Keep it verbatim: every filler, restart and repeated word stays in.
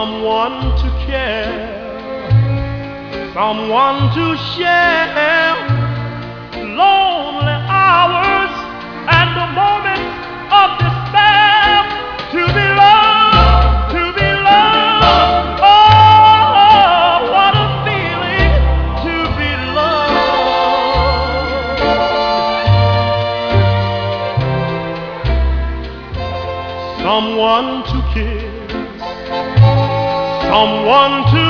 someone to care, someone to share lonely hours and the moments of despair, to be loved, to be loved. Oh, what a feeling to be loved. Someone to kiss, someone to